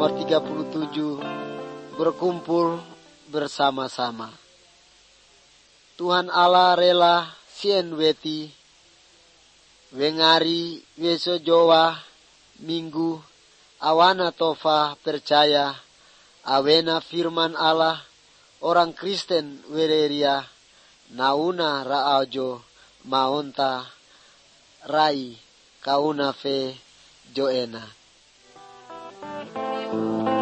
nomor 37, berkumpul bersama-sama. Tuhan Allah rela sien weti, wengari weso jowa minggu, awana tofa percaya, awena firman Allah, orang Kristen wereria, nauna raajo, maonta, rai, kauna fe, joena.